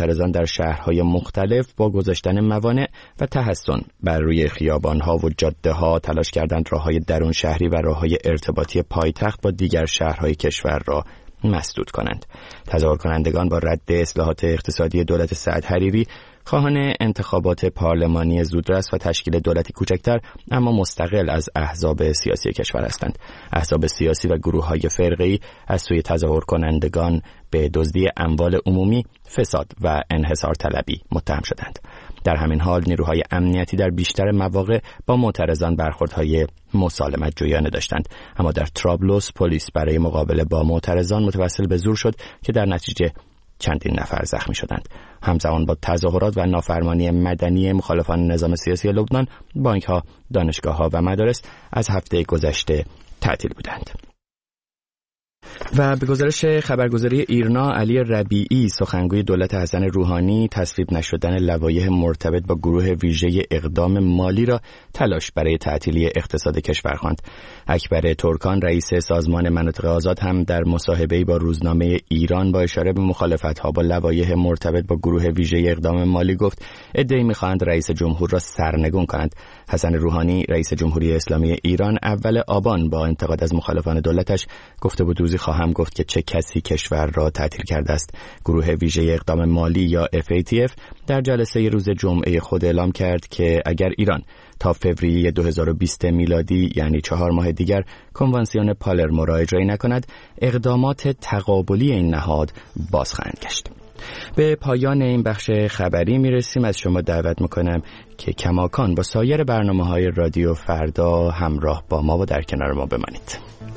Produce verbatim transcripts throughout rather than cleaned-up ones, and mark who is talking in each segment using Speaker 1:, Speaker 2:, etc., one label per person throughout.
Speaker 1: معترضان در شهرهای مختلف با گذاشتن موانع و تحصن بر روی خیابانها و جاده‌ها تلاش کردند راههای درون شهری و راههای ارتباطی پایتخت با دیگر شهرهای کشور را مسدود کنند. تظاهر کنندگان با رد اصلاحات اقتصادی دولت سعد حریری خواهان انتخابات پارلمانی زودرس و تشکیل دولتی کوچکتر اما مستقل از احزاب سیاسی کشور هستند. احزاب سیاسی و گروه‌های فرقه‌ای از سوی تظاهر کنندگان به دزدی اموال عمومی، فساد و انحصار طلبی متهم شدند. در همین حال نیروهای امنیتی در بیشتر مواقع با معترضان برخوردهای مسالمت جویانه داشتند، اما در طرابلس پلیس برای مقابله با معترضان متوسل به زور شد که در نتیجه چندین نفر زخمی شدند. همزمان با تظاهرات و نافرمانی مدنی مخالفان نظام سیاسی لبنان، بانک‌ها، دانشگاه‌ها و مدارس از هفته گذشته تعطیل بودند. و به گزارش خبرگزاری ایرنا، علی ربیعی سخنگوی دولت حسن روحانی تصویب نشدن لوایح مرتبط با گروه ویژه اقدام مالی را تلاش برای تعطیلی اقتصاد کشور خواند. اکبر ترکان رئیس سازمان مناطق آزاد هم در مصاحبه‌ای با روزنامه ایران با اشاره به مخالفت‌ها با لوایح مرتبط با گروه ویژه اقدام مالی گفت ادعی می‌خواهند رئیس جمهور را سرنگون کنند. حسن روحانی رئیس جمهوری اسلامی ایران اول آبان با انتقاد از مخالفان دولتش گفته بود روزی خواهم گفت که چه کسی کشور را تعطیل کرده است. گروه ویژه اقدام مالی یا اف ای تی اف در جلسه روز جمعه خود اعلام کرد که اگر ایران تا فوریه دو هزار و بیست میلادی یعنی چهار ماه دیگر کنوانسیون پالرمو را اجرا نکند، اقدامات تقابلی این نهاد باز خواهند گشت. به پایان این بخش خبری میرسیم. از شما دعوت میکنم که کماکان با سایر برنامه‌های رادیو فردا همراه با ما و در کنار ما بمانید.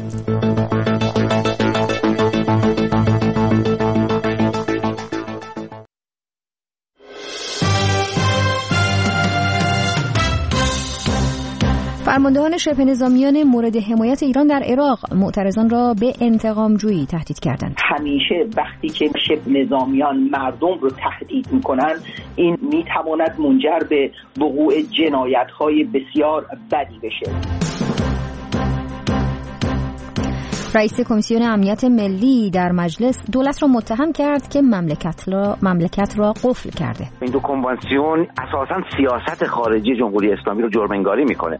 Speaker 2: فرماندهان شبه نظامیان مورد حمایت ایران در عراق معترضان را به انتقام جویی تهدید کردند.
Speaker 3: همیشه وقتی که شبه نظامیان مردم رو تهدید میکنن، این میتواند منجر به وقوع جنایت‌های بسیار بدی بشه.
Speaker 2: رئیس کمیسیون امنیت ملی در مجلس دولت را متهم کرد که مملکت را مملکت را قفل کرده.
Speaker 4: این دو کنوانسیون اساساً سیاست خارجی جمهوری اسلامی رو جرم‌انگاری میکنه.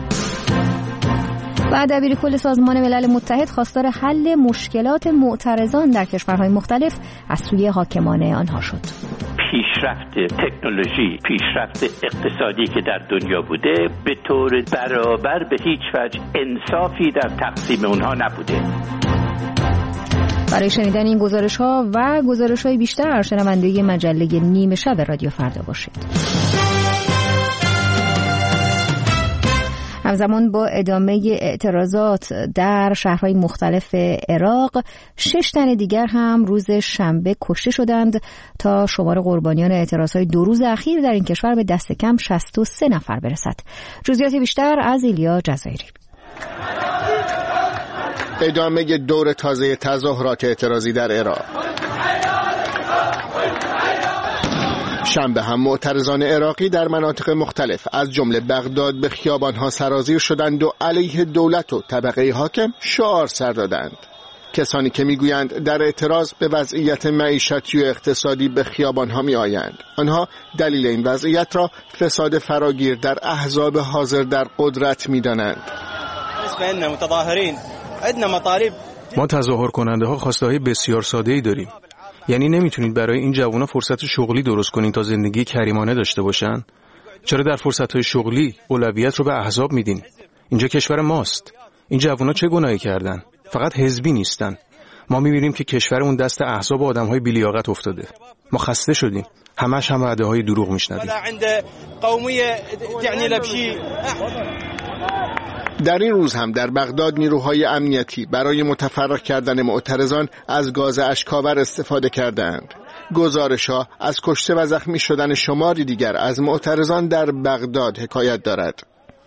Speaker 2: و دبیر کل سازمان ملل متحد خواستار حل مشکلات معترضان در کشورهای مختلف از سوی حاکمان آنها شد.
Speaker 5: پیشرفت تکنولوژی، پیشرفت اقتصادی که در دنیا بوده به طور برابر به هیچ وجه انصافی در تقسیم اونها نبوده.
Speaker 2: برای شنیدن این گزارش‌ها و گزارش‌های بیشتر شنونده مجله نیمه شب رادیو فردا باشید. همزمان با ادامه اعتراضات در شهرهای مختلف عراق، شش تن دیگر هم روز شنبه کشته شدند تا شمار قربانیان اعتراضهای دو روز اخیر در این کشور به دست کم شصت و سه نفر برسد. جزئیات بیشتر از ایلیا جزایری.
Speaker 6: ادامه دور تازه تظاهرات اعتراضی در عراق. شنبه هم معترضان عراقی در مناطق مختلف از جمله بغداد به خیابانها سرازیر شدند و علیه دولت و طبقه حاکم شعار سر دادند. کسانی که میگویند در اعتراض به وضعیت معیشتی و اقتصادی به خیابانها می آیند. آنها دلیل این وضعیت را فساد فراگیر در احزاب حاضر در قدرت می دانند.
Speaker 7: ما تظاهر کننده ها خواسته‌های بسیار ساده‌ای داریم. یعنی نمیتونید برای این جوونا فرصت شغلی درست کنین تا زندگی کریمانه داشته باشن؟ چرا در فرصت‌های شغلی اولویت رو به احزاب میدین؟ اینجا کشور ماست. این جوونا چه گناهی کردن؟ فقط حزبی نیستن. ما میبینیم که کشورمون دست احزاب و آدم‌های بی‌لیاقت افتاده. ما خسته شدیم. همش هم وعده‌های دروغ میشنویم.
Speaker 6: در این روز هم در بغداد نیروهای امنیتی برای متفرق کردن معترضان از گاز اشک‌آور استفاده کردند. گزارش‌ها از کشته و زخمی شدن شماری دیگر از معترضان در بغداد حکایت دارد.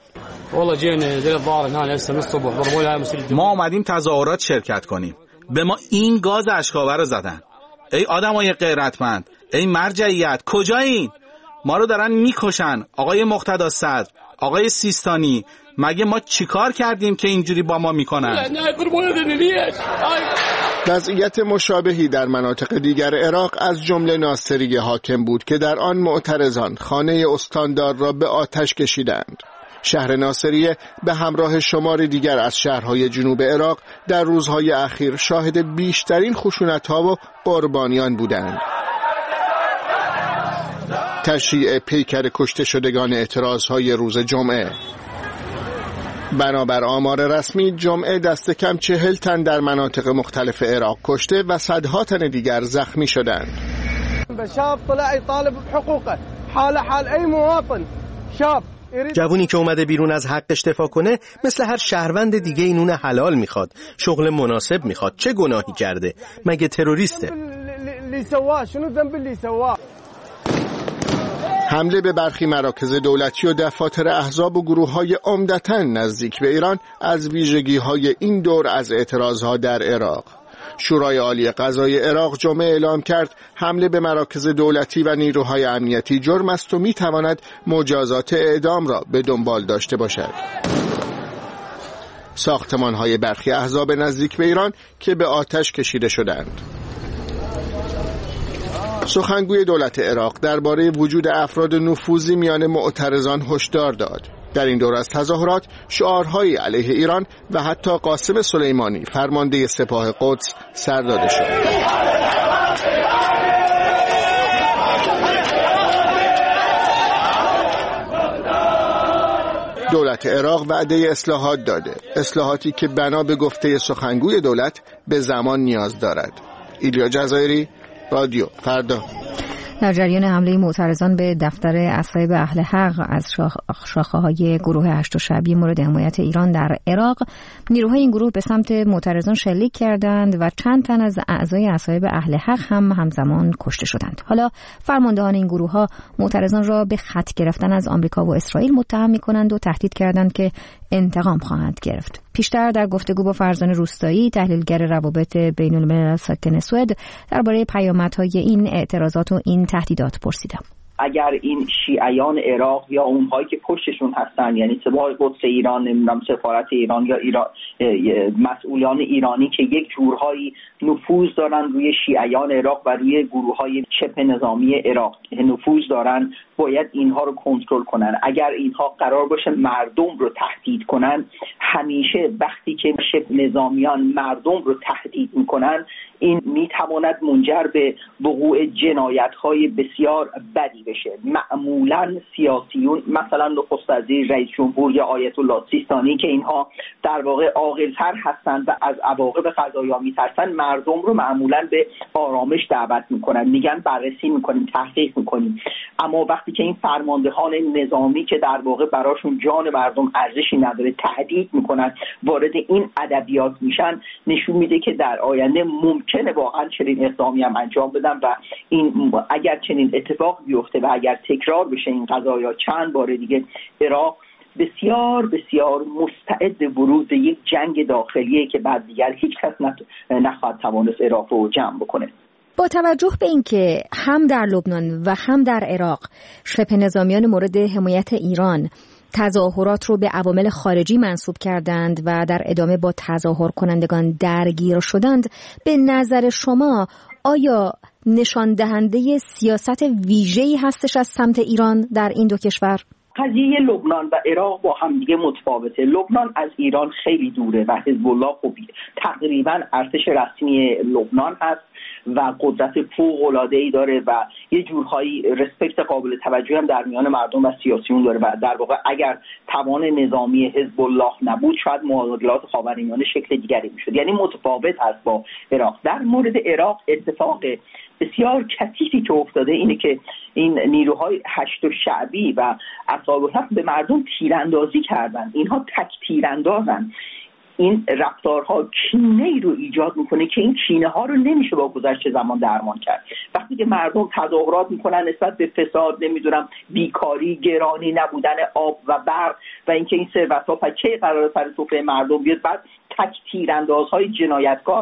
Speaker 8: ما آمدیم تظاهرات شرکت کنیم. به ما این گاز اشک‌آور رو زدن. ای آدمای غیرتمند، ای مرجعیت، کجایین؟ ما رو دارن میکشن. آقای مقتدا صدر، آقای سیستانی، مگه ما چیکار کردیم که اینجوری با ما میکنن؟
Speaker 6: وضعیت مشابهی در مناطق دیگر عراق از جمله ناصریه حاکم بود که در آن معترضان خانه استاندار را به آتش کشیدند. شهر ناصریه به همراه شمار دیگر از شهرهای جنوب عراق در روزهای اخیر شاهد بیشترین خشونت‌ها و قربانیان بودند. تشییع پیکر کشته شدگان اعتراضهای روز جمعه. بنابر آمار رسمی جمعه دست کم چهل تن در مناطق مختلف عراق کشته و صدها تن دیگر زخمی شدند.
Speaker 9: شاب طلع يطالب بحقوقه حال حال ای مواطن شاب.
Speaker 10: جوونی که اومده بیرون از حقش دفاع کنه مثل هر شهروند دیگه این نون حلال میخواد، شغل مناسب میخواد. چه گناهی کرده؟ مگه تروریسته؟
Speaker 6: حمله به برخی مراکز دولتی و دفاتر احزاب و گروه‌های عمدتاً نزدیک به ایران از ویژگی‌های این دور از اعتراضها در عراق. شورای عالی قضای عراق جمعه اعلام کرد حمله به مراکز دولتی و نیروهای امنیتی جرم است و می‌تواند مجازات اعدام را به دنبال داشته باشد. ساختمان‌های برخی احزاب نزدیک به ایران که به آتش کشیده شدند. سخنگوی دولت عراق درباره وجود افراد نفوذی میان معترضان هشدار داد. در این دور از تظاهرات شعارهایی علیه ایران و حتی قاسم سلیمانی فرمانده سپاه قدس سر داده شد. دولت عراق وعده اصلاحات داده، اصلاحاتی که بنا به گفته سخنگوی دولت به زمان نیاز دارد. ایلیا جزایری، رادیو فردا.
Speaker 2: در جریان حمله معترضان به دفتر اصحاب اهل حق از شاخه‌های گروه هشت شعبی مورد حمایت ایران در عراق، نیروهای این گروه به سمت معترضان شلیک کردند و چند تن از اعضای اصحاب اهل حق هم همزمان کشته شدند. حالا فرماندهان این گروه‌ها معترضان را به خط گرفتن از آمریکا و اسرائیل متهم می‌کنند و تهدید کردند که انتقام خواهند گرفت. پیشتر در گفتگو با فرزان روستایی، تحلیلگر روابط بین الملل ساکن سوئد، درباره پیامدهای این اعتراضات و این تهدیدات پرسیدم.
Speaker 3: اگر این شیعیان عراق یا اونهایی که پشتشون هستن، یعنی سپاه قدس ایران، نمیدونم سفارت ایران یا ایران، مسئولان ایرانی که یک جورهایی نفوذ دارن روی شیعیان عراق و روی گروه‌های شبه نظامی عراق نفوذ دارن، باید اینها رو کنترل کنن. اگر اینها قرار باشه مردم رو تهدید کنن، همیشه وقتی که شبه نظامیان مردم رو تهدید میکنن، این میتواند منجر به وقوع جنایت‌های بسیار بدی بشه. معمولاً سیاسیون، مثلا نخست وزیر، رئیس جمهور یا آیت الله سیستانی که اینها در واقع عاقل‌تر هستند و از عواقب قضایا میترسن، مردم رو معمولاً به آرامش دعوت میکنن، میگن بررسی میکنیم، تحقیق میکنیم. اما وقتی که این فرماندهان نظامی که در واقع براشون جان مردم ارزشی نداره تهدید میکنن، وارد این ادبیات میشن، نشون میده که در آینده ممکنه واقعا چنین اقدامی هم انجام بدن و این اگر چنین اتفاق بیفته و اگر تکرار بشه این قضایا چند بار دیگه، عراق بسیار بسیار مستعد ورود به یک جنگ داخلیه که بعد دیگر هیچ کس نخواهد توانست عراق رو جمع بکنه.
Speaker 2: با توجه به اینکه هم در لبنان و هم در عراق شبه نظامیان مورد حمایت ایران تظاهرات رو به عوامل خارجی منسوب کردند و در ادامه با تظاهر کنندگان درگیر شدند، به نظر شما آیا نشان دهنده سیاست ویژه‌ای هستش از سمت ایران در این دو کشور؟
Speaker 3: قضیه لبنان و عراق با هم دیگه متفاوته. لبنان از ایران خیلی دوره و حزب الله خوبی تقریبا ارتش رسمی لبنان هست و قدرت فوق‌العاده‌ای داره و یه جورهایی رسپکت قابل توجهی هم در میان مردم و سیاسیون داره و در واقع اگر توان نظامی حزب الله نبود شاید معادلات خاورمیانه شکل دیگری میشد. یعنی متفاوت هست با عراق. در مورد عراق اتفاق بسیار کثیفی که افتاده اینه که این نیروهای هشت شعبی و اصحاب الحق به مردم تیراندازی کردن. اینها تک تیراندازن. این رفتارها کینه ای رو ایجاد میکنه که این کینه ها رو نمیشه با گذشت زمان درمان کرد. وقتی که مردم تظاهرات میکنن نسبت به فساد، نمیدونم بیکاری، گرانی نبودن آب و برق و اینکه این ثروت ها کی قرار سر سفره مردم بیاد، بعد تک تیراندازهای جنایتکار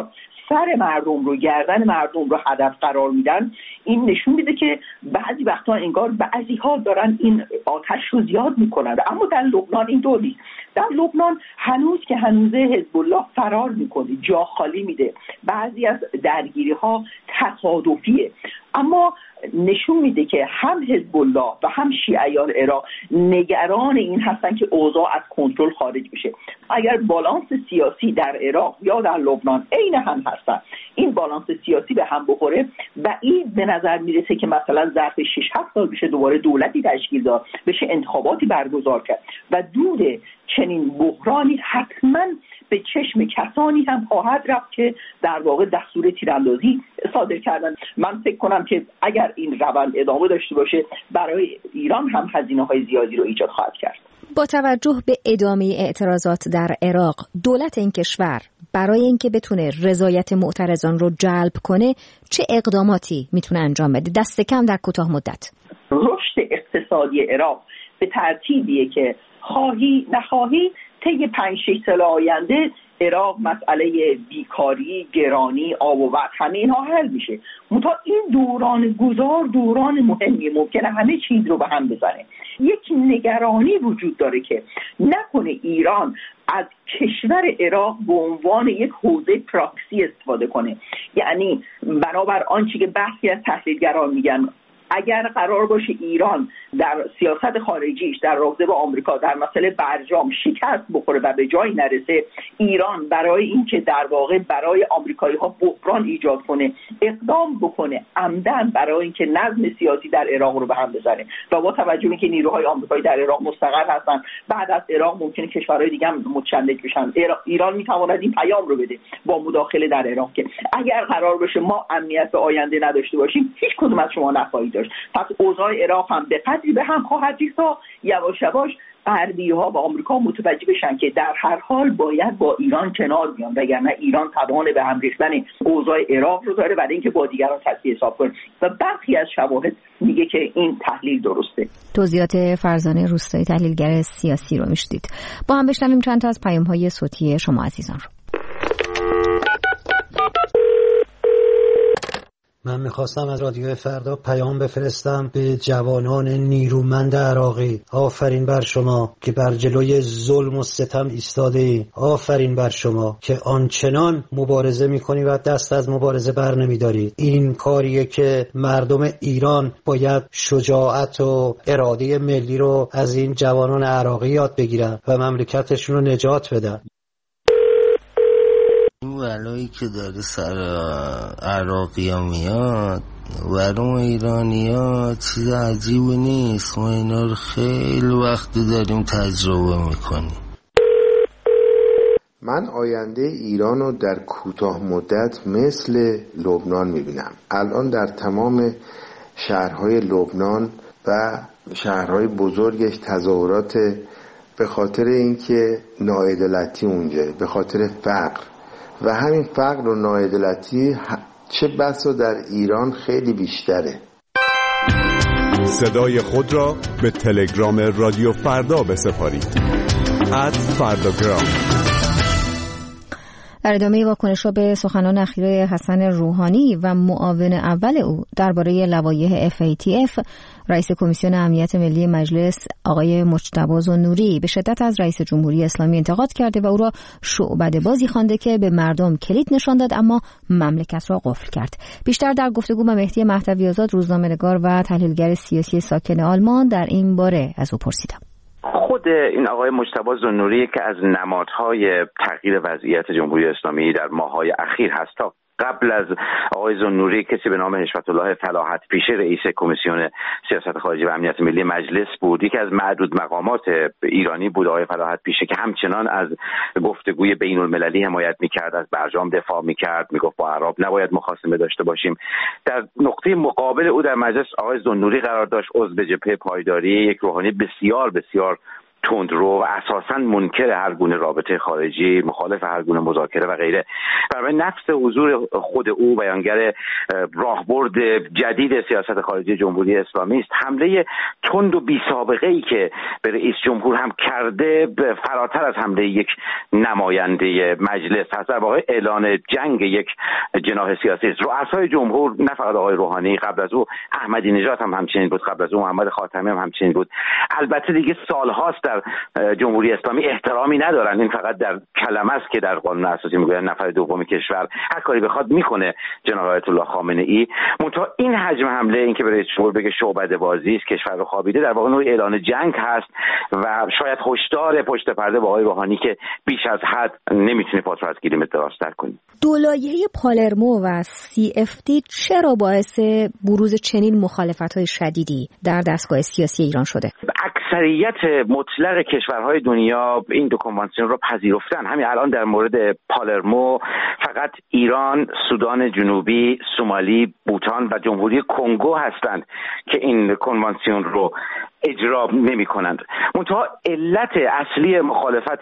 Speaker 3: سر مردم رو، گردن مردم رو هدف قرار میدن، این نشون میده که بعضی وقتا انگار بعضی ها دارن این آتش رو زیاد میکنن. اما در لبنان این طور نیست. در لبنان هنوز که هنوزه حزب الله فرار میکنه، جا خالی میده، بعضی از درگیری ها تصادفیه، اما نشون میده که هم حزب الله و هم شیعیان عراق نگران این هستن که اوضاع از کنترل خارج بشه. اگر بالانس سیاسی در عراق یا در لبنان عین هم هستن، این بالانس سیاسی به هم بخوره، بعید به نظر میرسه که مثلا ظرف شش هفت سال بشه دوباره دولتی تشکیل داد، بشه انتخاباتی برگزار کرد و دود چنین بحرانی حتما به چشم کسانی هم خواهد رفت که در واقع دستور تیراندازی صادر کردن. من فکر کنم که اگر این روند ادامه داشته باشه برای ایران هم هزینه‌های زیادی رو ایجاد خواهد کرد.
Speaker 2: با توجه به ادامه اعتراضات در عراق، دولت این کشور برای اینکه بتونه رضایت معترضان رو جلب کنه چه اقداماتی میتونه انجام بده، دست کم در کوتاه مدت؟
Speaker 3: رشد اقتصادی عراق به ترتیبیه که خواهی نخواهی طی پنج شش سال آینده عراق مسئله بیکاری، گرانی، آب و برق همه اینها حل میشه. منتها این دوران گذار دوران مهمی، ممکنه همه چیز رو به هم بزنه. یک نگرانی وجود داره که نکنه ایران از کشور عراق به عنوان یک حوزه پراکسی استفاده کنه. یعنی بنابر آنچه که برخی از تحلیلگران میگن، اگر قرار باشه ایران در سیاست خارجیش در رابطه با آمریکا در مسئله برجام شکست بخوره و به جایی نرسه، ایران برای اینکه در واقع برای آمریکایی‌ها بحران ایجاد کنه اقدام بکنه عمدن برای اینکه نظم سیاسی در عراق رو به هم بزنه و با توجه به اینکه نیروهای آمریکایی در عراق مستقر هستن، بعد از عراق ممکنه کشورهای دیگه هم متشنج بشن. ایران میتواند این پیام رو بده با مداخله در عراق که اگر قرار باشه ما امنیت به آینده نداشته باشیم، هیچ کدوم از شما نخواهید داشت. پس اوضاع عراق هم به قدری به هم خواهد ریخت تا یواش یواش غربی‌ها و آمریکا متوجه بشن که در هر حال باید با ایران کنار بیان، وگرنه ایران توان به هم ریختن اوضاع عراق رو داره برای اینکه با دیگران تصفیه حساب کنه. و برخی از شواهد میگه که این تحلیل درسته.
Speaker 2: توضیحات فرزانه روستایی، تحلیلگر سیاسی رو میشدید. با هم بشنویم چند تا از پیام‌های صوتی شما عزیزان رو.
Speaker 11: من میخواستم از رادیو فردا پیام بفرستم به جوانان نیرومند عراقی. آفرین بر شما که بر جلوی ظلم و ستم ایستاده ای. آفرین بر شما که آنچنان مبارزه میکنی و دست از مبارزه بر نمیداری. این کاریه که مردم ایران باید شجاعت و اراده ملی رو از این جوانان عراقی یاد بگیرن و مملکتشون رو نجات بدن.
Speaker 12: این بلایی که داره سر عراقی ها میاد ورم ایرانی ها چیز عجیبی نیست. ما اینا رو خیلی وقت داریم تجربه میکنیم.
Speaker 13: من آینده ایران رو در کوتاه مدت مثل لبنان میبینم. الان در تمام شهرهای لبنان و شهرهای بزرگش تظاهرات به خاطر اینکه ناعدالتی اونجا، به خاطر فقر و همین فقر و ناعدالتی چه بسا در ایران خیلی بیشتره.
Speaker 14: صدای خود را به تلگرام رادیو فردا بسپارید. ات فرداگرام.
Speaker 2: در ادامه واکنش‌ها به سخنان اخیر حسن روحانی و معاون اول او درباره لوایح اف ای تی اف، رئیس کمیسیون امنیت ملی مجلس آقای مجتبی زنوری به شدت از رئیس جمهوری اسلامی انتقاد کرده و او را شعبده بازی خوانده که به مردم کلید نشان داد اما مملکت را قفل کرد. بیشتر در گفتگو با مهدی مهدوی آزاد، روزنامه‌نگار و تحلیلگر سیاسی ساکن آلمان، در این باره از او پرسیدم.
Speaker 4: خود این آقای مجتبی زنوری که از نمادهای تغییر وضعیت جمهوری اسلامی در ماه‌های اخیر هست، تا قبل از آقای زنوری کسی به نام حشمت الله فلاحت پیشه رئیس کمیسیون سیاست خارجی و امنیت ملی مجلس بود. یکی از معدود مقامات ایرانی بود آقای فلاحت پیشه که همچنان از گفتگوی بین المللی حمایت میکرد، از برجام دفاع میکرد، میگفت با عرب نباید مخاصمه داشته باشیم. در نقطه مقابل او در مجلس آقای زنوری قرار داشت، عضو جبهه پایداری، یک روحانی بسیار بسیار تندرو و اساساً منکر هر گونه رابطه خارجی، مخالف هر گونه مذاکره و غیره. برای نفس حضور خود او بیانگر راهبرد جدید سیاست خارجی جمهوری اسلامی است. حمله تند و بی‌سابقه‌ای که به رئیس جمهور هم کرده فراتر از حمله یک نماینده مجلس هست، در واقع اعلان جنگ یک جناح سیاسی است. رؤسای جمهور، نه فقط آقای روحانی، قبل از او احمدی نژاد هم همچنین بود، قبل از او محمد خاتمی هم همچنین بود. البته دیگه سالهاست در جمهوری اسلامی احترامی ندارن، این فقط در کلمه است که در قانون اساسی میگوید نفر دوم کشور هر کاری بخواد میکنه جناب آیت الله خامنه ای. منتها این حجم حمله، این که به رئیس جمهور بگه شعبده بازی است، کشور رو خوابیده، در واقع نوع اعلان جنگ هست و شاید هشدار پشت پرده با آقای روحانی که بیش از حد نمیتونه پاس از گیریم دراستر کنه.
Speaker 2: دو لایحه پالرمو و سی اف دی چرا باعث بروز چنین مخالفت‌های شدیدی در دستگاه سیاسی ایران شده؟
Speaker 4: اکثریت مطلق کشورهای دنیا این دو کنوانسیون رو پذیرفتن. همین الان در مورد پالرمو فقط ایران، سودان جنوبی، سومالی، بوتان و جمهوری کنگو هستند که این کنوانسیون رو اجرا نمی کنند. منتها علت اصلی مخالفت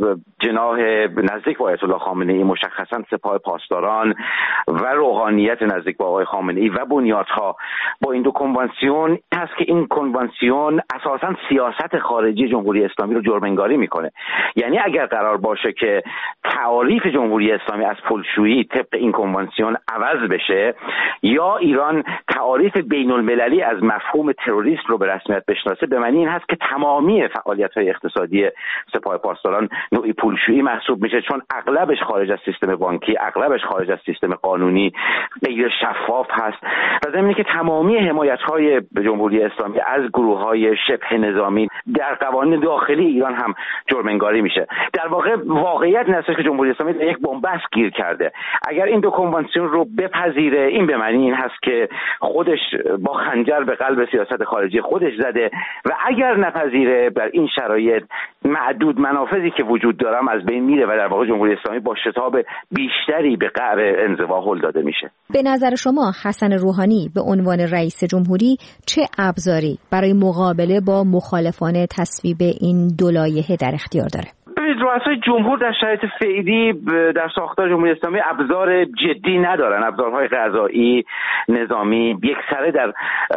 Speaker 4: جناح نزدیک با آیت الله خامنه ای، مشخصا سپاه پاسداران و روحانیت نزدیک با آقای خامنه ای و بنیادها با این دو کنوانسیون هست که این کنوانسیون اساساً سیاست خارجی جمهوری اسلامی رو جرم‌انگاری میکنه. یعنی اگر قرار باشه که تعاریف جمهوری اسلامی از پلشویی طبق این کنوانسیون عوض بشه، یا ایران تعاریف بین المللی از مفهوم تروریست رو به رسمیت بشناسه، به معنی این هست که تمامی فعالیت‌های اقتصادی سپاه پاسداران نوعی پولشویی محسوب میشه، چون اغلبش خارج از سیستم بانکی، اغلبش خارج از سیستم قانونی، غیر شفاف هست و ضمن اینکه تمامی حمایت‌های جمهوری اسلامی از گروه‌های شبه نظامی در قوانین داخلی ایران هم جرم‌انگاری میشه. در واقع واقعیت این است که جمهوری اسلامی در یک بن‌بست گیر کرده. اگر این دو کنوانسیون رو بپذیره، این به معنی این هست که خودش با خنجر به قلب سیاست خارجی خودش زده و اگر نپذیره، در این شرایط معدود منافذی که وجود دارم از بین میره و در واقع جمهوری اسلامی با شتاب بیشتری به قعر انزوا هل داده میشه.
Speaker 2: به نظر شما حسن روحانی به عنوان رئیس جمهوری چه ابزاری برای مقابله با مخالفان تصویب این دو لایحه در اختیار داره؟
Speaker 4: رؤسای جمهور در شرایط فعلی در ساختار جمهوری اسلامی ابزار جدی ندارن. ابزارهای قضایی، نظامی یکسره در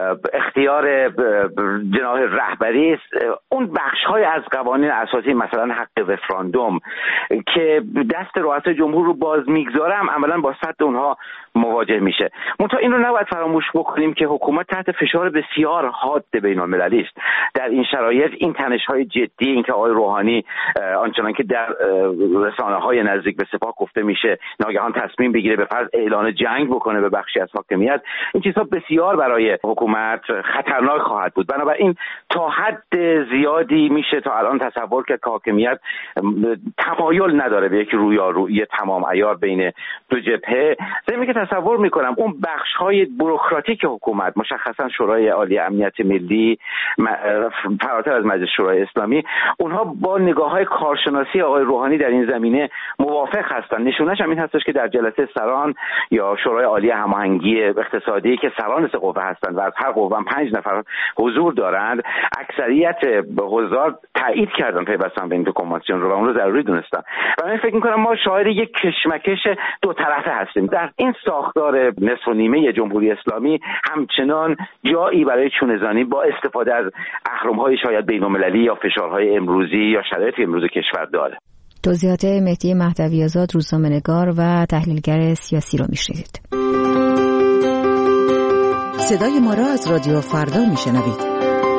Speaker 4: اختیار جناح رهبری است. اون بخش‌های از قوانین اساسی، مثلا حق رفراندوم که دست رؤسای جمهور رو باز میگذاره، هم عملاً با سد اونها مواجه میشه. منتها این رو نباید فراموش بکنیم که حکومت تحت فشار بسیار حاد بین‌المللی است. در این شرایط این تنش‌های جدی، این که آقای روحانی آنچنان که در رسانه‌های نزدیک به سپاه گفته میشه ناگهان تصمیم بگیره به فرض اعلان جنگ بکنه به بخشی از حاکمیت، این چیزها بسیار برای حکومت خطرناک خواهد بود. بنابراین تا حد زیادی میشه تا الان تصور کرد که حاکمیت تمایل نداره به یک رویارویی تمام عیار بین دو جبهه. ضمن که تصور میکنم اون بخش‌های بوروکراتیک حکومت، مشخصا شورای عالی امنیت ملی فراتر از مجلس شورای اسلامی، اونها با نگاه‌های کارشناسی آقای روحانی در این زمینه موافق هستند. نشونش هم این هستش که در جلسه سران یا شورای عالی هماهنگی اقتصادی که سران سه قوه هستند و از هر قوه پنج نفر حضور دارند، اکثریت حضار تایید کردن پیوستن به این دو کنوانسیون رو و اون رو ضروری دونستن. و من فکر می‌کنم ما شاهد یک کشمکش دو طرفه هستیم. در این ساختار نصف و نیمه جمهوری اسلامی همچنان جایی برای چونه‌زنی با استفاده از اهرم‌های شاید بین‌المللی یا فشارهای امروزی یا شرایط امروز کشور داره.
Speaker 2: توضیحات مهدی مهدوی آزاد، روزنامه‌نگار و تحلیلگر سیاسی رو میشنوید.
Speaker 15: صدای ما را از رادیو فردا میشنوید.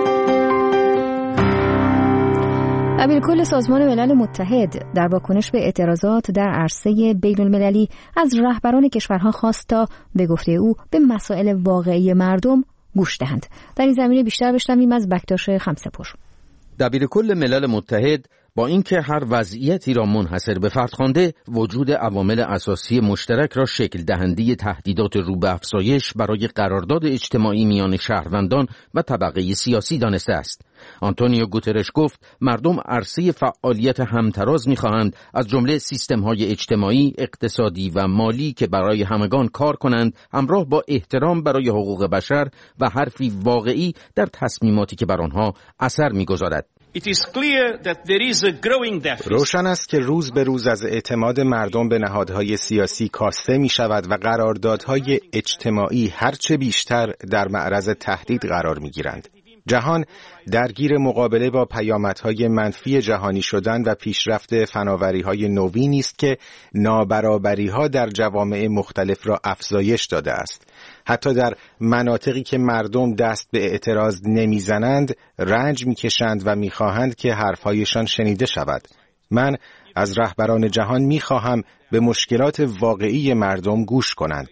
Speaker 2: امیرکل سازمان ملل متحد در واکنش به اعتراضات در عرصه بین‌المللی از رهبران کشورها خواست تا به گفته او به مسائل واقعی مردم گوش دهند. در این زمینه بیشتر بشنویم از بکتاش خمسه‌پور.
Speaker 16: دبیرکل ملل متحد با اینکه هر وضعیتی را منحصر به فرد خوانده، وجود عوامل اساسی مشترک را شکل دهنده تهدیدات رو به افزایش برای قرارداد اجتماعی میان شهروندان و طبقه سیاسی دانسته است. آنتونیو گوترش گفت مردم عرصه فعالیت همتراز می‌خواهند، از جمله سیستم‌های اجتماعی، اقتصادی و مالی که برای همگان کار کنند، همراه با احترام برای حقوق بشر و حرفی واقعی در تصمیماتی که بر آنها اثر می‌گذارد.
Speaker 17: روشن است که روز به روز از اعتماد مردم به نهادهای سیاسی کاسته می شود و قراردادهای اجتماعی هرچه بیشتر در معرض تهدید قرار می گیرند. جهان درگیر مقابله با پیامدهای منفی جهانی شدن و پیشرفت فناوری‌های نوینی است که نابرابری‌ها در جوامع مختلف را افزایش داده است. حتی در مناطقی که مردم دست به اعتراض نمیزنند، رنج میکشند و میخواهند که حرفهایشان شنیده شود. من از رهبران جهان میخواهم به مشکلات واقعی مردم گوش کنند.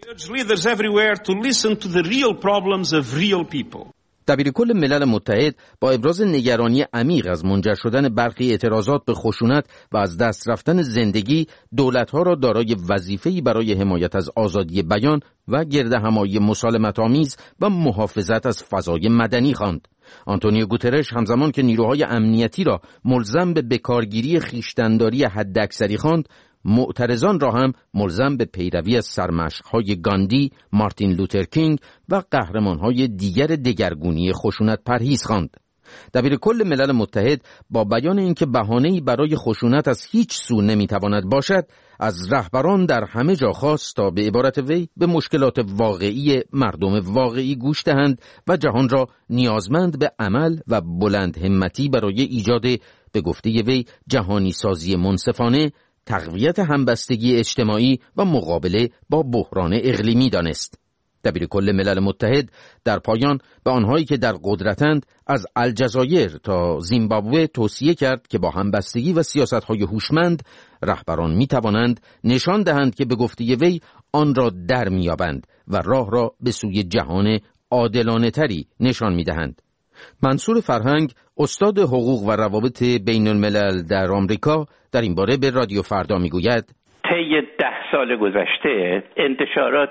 Speaker 16: دبیر کل ملل متحد با ابراز نگرانی عمیق از منجر شدن برخی اعتراضات به خشونت و از دست رفتن زندگی، دولت‌ها را دارای وظیفه‌ای برای حمایت از آزادی بیان و گردهمایی مسالمت‌آمیز و محافظت از فضای مدنی خواند. آنتونیو گوترش همزمان که نیروهای امنیتی را ملزم به بکارگیری خویشتن‌داری حداکثری خواند، معترضان را هم ملزم به پیروی از سرمشق‌های گاندی، مارتین لوتر کینگ و قهرمان‌های دیگر دگرگونی خشونت پرهیز خواند. دبیر کل ملل متحد با بیان اینکه بهانه‌ای برای خشونت از هیچ سو نمی‌تواند باشد، از رهبران در همه جا خواست تا به عبارت وی به مشکلات واقعی مردم واقعی گوش دهند و جهان را نیازمند به عمل و بلند همتی برای ایجاد، به گفته وی، جهانی سازی منصفانه، تقویت همبستگی اجتماعی و مقابله با بحران اقلیمی دانست. دبیر کل ملل متحد در پایان به آنهایی که در قدرتند از الجزایر تا زیمبابوه توصیه کرد که با همبستگی و سیاست‌های هوشمند رهبران می‌توانند نشان دهند که به گفته وی آن را در می‌یابند و راه را به سوی جهان عادلانه‌تری نشان می‌دهند. منصور فرهنگ، استاد حقوق و روابط بین الملل در آمریکا، در این باره به رادیو فردا میگوید:
Speaker 5: طی ده سال گذشته انتشارات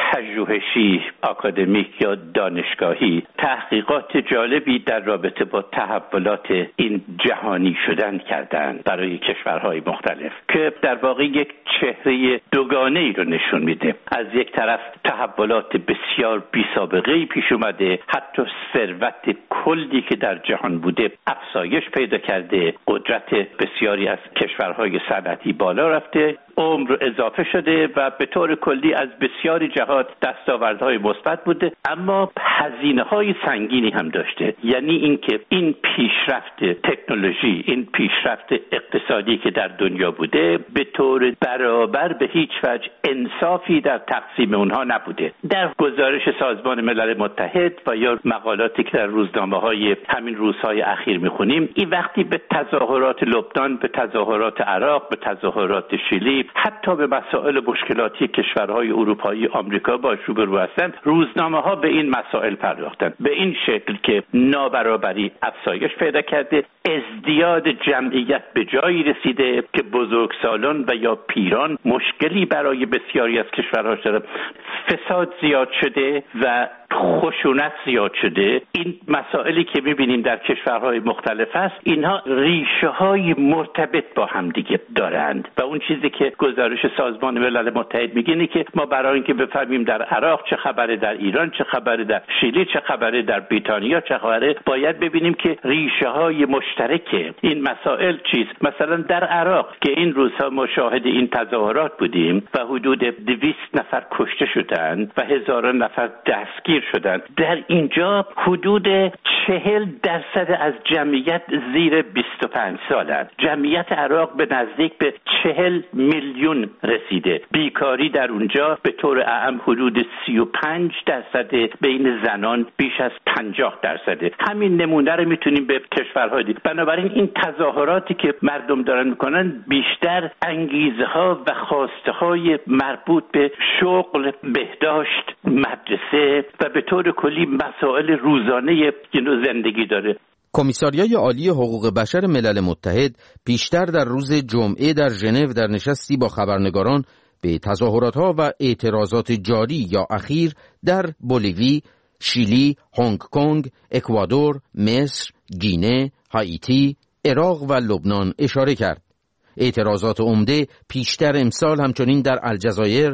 Speaker 5: پژوهشی، آکادمیک یا دانشگاهی تحقیقات جالبی در رابطه با تحولات این جهانی شدن کردند برای کشورهای مختلف که در واقع یک چهره دوگانه ای رو نشون میده. از یک طرف تحولات بسیار بی سابقه ای پیش اومده، حتی ثروت کلی که در جهان بوده افزایش پیدا کرده، قدرت بسیاری از کشورهای صنعتی بالا رفته، عمر اضافه شده و به طور کلی از بسیاری جهات دستاوردهای مثبت بوده، اما هزینه‌های سنگینی هم داشته. یعنی اینکه این پیشرفت تکنولوژی، این پیشرفت اقتصادی که در دنیا بوده به طور برابر به هیچ وجه انصافی در تقسیم اونها نبوده. در گزارش سازمان ملل متحد و یا مقالاتی که در روزنامه‌های همین روزهای اخیر می‌خونیم، این وقتی به تظاهرات لبنان، به تظاهرات عراق، به تظاهرات شیلی، حتی به مسائل مشکلاتی کشورهای اروپایی، آمریکا باش روبرو هستند، روزنامه‌ها به این مسائل پرداختند به این شکل که نابرابری افزایش پیدا کرده، ازدیاد جمعیت به جایی رسیده که بزرگسالان و یا پیران مشکلی برای بسیاری از کشورها شده، فساد زیاد شده و خشونت زیاد شده. این مسائلی که می‌بینیم در کشورهای مختلف است، اینها ریشه‌های مرتبط با هم دیگه دارند و اون چیزی که گزارش سازمان ملل متحد میگه اینه که ما برای اینکه بفهمیم در عراق چه خبره، در ایران چه خبره، در شیلی چه خبره، در بریتانیا چه خبره، باید ببینیم که ریشه‌های مشترک این مسائل چیست. مثلا در عراق که این روزها ما شاهد این تظاهرات بودیم و حدود دویست نفر کشته شدند و هزاران نفر دستگیر شدند، در اینجا حدود چهل درصد از جمعیت زیر بیست و پنج سالند. جمعیت عراق به نزدیک به چهل میلیون رسیده. بیکاری در اونجا به طور اعم حدود سی و پنج درصد، بین زنان بیش از پنجاه درصده. همین نمونه رو میتونیم به کشورهای دیگه. بنابراین این تظاهراتی که مردم دارن میکنن بیشتر انگیزه ها و خواسته های مربوط به شغل، بهداشت، مدرسه و به طور کلی مسائل روزانه زندگی داره.
Speaker 16: کمیساریای عالی حقوق بشر ملل متحد پیشتر در روز جمعه در ژنو در نشستی با خبرنگاران به تظاهرات‌ها و اعتراضات جاری یا اخیر در بولیوی، شیلی، هنگ کنگ، اکوادور، مصر، گینه، هایتی، عراق و لبنان اشاره کرد. اعتراضات عمده پیشتر امسال همچنین در الجزایر،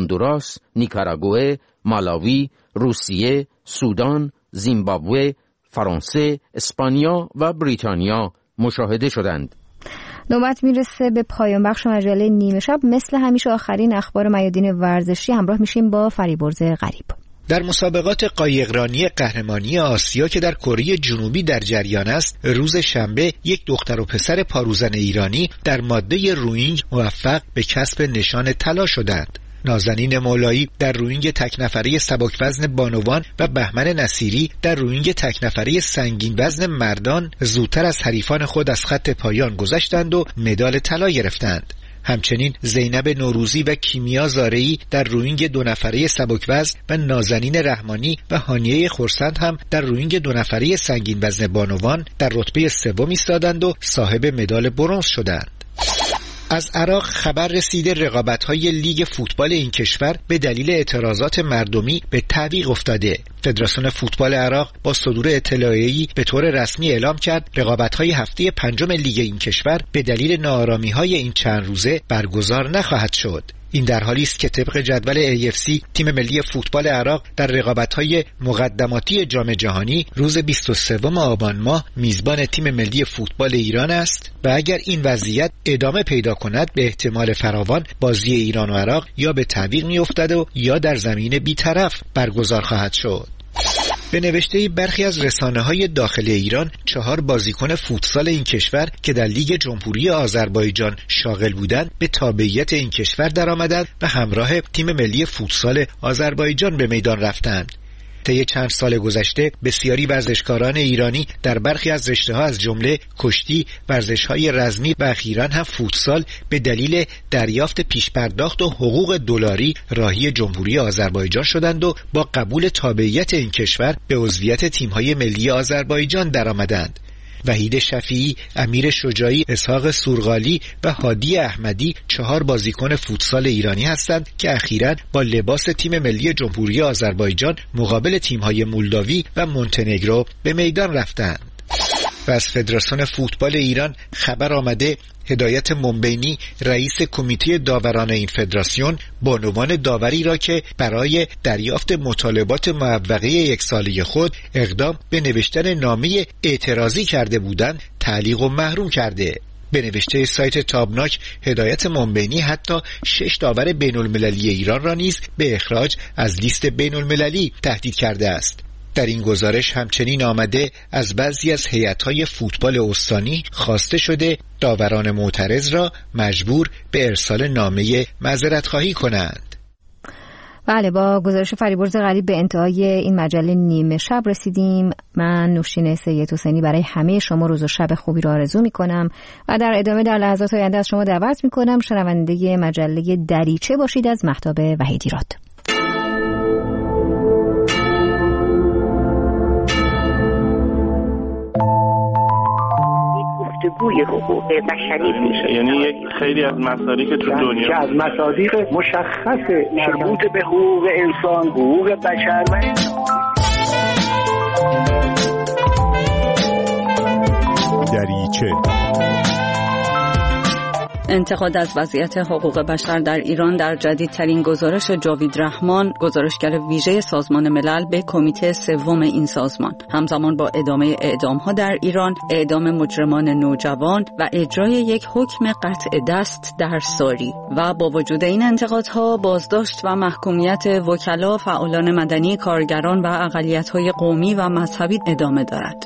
Speaker 16: هندوراس، نیکاراگوئه، مالاوی، روسیه، سودان، زیمبابوه، فرانسه، اسپانیا و بریتانیا مشاهده شدند.
Speaker 2: نوبت میرسه به پایان بخش مجله نیمه شب. مثل همیشه آخرین اخبار میادین ورزشی همراه میشیم با فریبرز غریب.
Speaker 18: در مسابقات قایقرانی قهرمانی آسیا که در کره جنوبی در جریان است، روز شنبه یک دختر و پسر پاروزن ایرانی در ماده روینگ موفق به کسب نشان طلا شدند. نازنین مولایی در روینگ تک نفره سبک وزن بانوان و بهمن نصیری در روینگ تک نفره سنگین وزن مردان زودتر از حریفان خود از خط پایان گذشتند و مدال طلا گرفتند. همچنین زینب نوروزی و کیمیا زارعی در روینگ دو نفره سبک وزن و نازنین رحمانی و هانیه خرسند هم در روینگ دو نفره سنگین وزن بانوان در رتبه سوم ایستادند و صاحب مدال برنز شدند. از عراق خبر رسیده رقابت‌های لیگ فوتبال این کشور به دلیل اعتراضات مردمی به تعویق افتاده. فدراسیون فوتبال عراق با صدور اطلاعیه‌ای به طور رسمی اعلام کرد رقابت‌های هفته پنجم لیگ این کشور به دلیل ناآرامی‌های این چند روزه برگزار نخواهد شد. این در حالی است که طبق جدول ای اف سی تیم ملی فوتبال عراق در رقابت‌های مقدماتی جام جهانی روز بیست و سوم آبان ماه میزبان تیم ملی فوتبال ایران است و اگر این وضعیت ادامه پیدا کند به احتمال فراوان بازی ایران و عراق یا به تعویق می‌افتد و یا در زمین بی‌طرف برگزار خواهد شد. به نوشته برخی از رسانه‌های داخل ایران، چهار بازیکن فوتسال این کشور که در لیگ جمهوری آذربایجان شاغل بودند به تابعیت این کشور درآمدند و همراه تیم ملی فوتسال آذربایجان به میدان رفتند. طی چند سال گذشته بسیاری ورزشکاران ایرانی در برخی از رشته‌ها از جمله کشتی، ورزش‌های رزمی و اخیراً هم فوتسال به دلیل دریافت پیش‌پرداخت و حقوق دلاری راهی جمهوری آذربایجان شدند و با قبول تابعیت این کشور به عضویت تیم‌های ملی آذربایجان درآمدند. وحید شفیعی، امیر شجاعی، اسحاق سورغالی و هادی احمدی چهار بازیکن فوتسال ایرانی هستند که اخیراً با لباس تیم ملی جمهوری آذربایجان مقابل تیم‌های مولداوی و مونتنگرو به میدان رفتند. و از فدراسیون فوتبال ایران خبر آمده هدایت منبینی رئیس کمیته داوران این فدراسیون بانوان داوری را که برای دریافت مطالبات معوقه یک ساله خود اقدام به نوشتن نامه اعتراضی کرده بودند تعلیق و محروم کرده. به نوشته سایت تابناک هدایت منبینی حتی شش داور بین المللی ایران را نیز به اخراج از لیست بین المللی تهدید کرده است. در این گزارش همچنین آمده از بعضی از هیئت‌های فوتبال استانی خواسته شده داوران معترض را مجبور به ارسال نامه معذرت‌خواهی کنند.
Speaker 2: بله، با گزارش فریبرز غریب به انتهای این مجله نیمه شب رسیدیم. من نوشین سید حسینی برای همه شما روز و شب خوبی را آرزو می‌کنم و در ادامه در لحظات آینده از شما دعوت می‌کنم شنونده مجله دریچه باشید از مهتاب وحیدیراد.
Speaker 19: گفتگوی حقوق بشری میشه،
Speaker 20: یعنی یک خیلی از مسائلی که تو دنیا
Speaker 19: که از مصادیق مشخص مربوط به حقوق انسان، حقوق بشر و
Speaker 14: دریچه.
Speaker 21: انتقاد از وضعیت حقوق بشر در ایران در جدیدترین گزارش جاوید رحمان، گزارشگر ویژه سازمان ملل به کمیته سوم این سازمان، همزمان با ادامه اعدام‌ها در ایران، اعدام مجرمان نوجوان و اجرای یک حکم قطع دست در ساری و با وجود این انتقادها بازداشت و محکومیت وکلا، فعالان مدنی، کارگران و اقلیت‌های قومی و مذهبی ادامه دارد.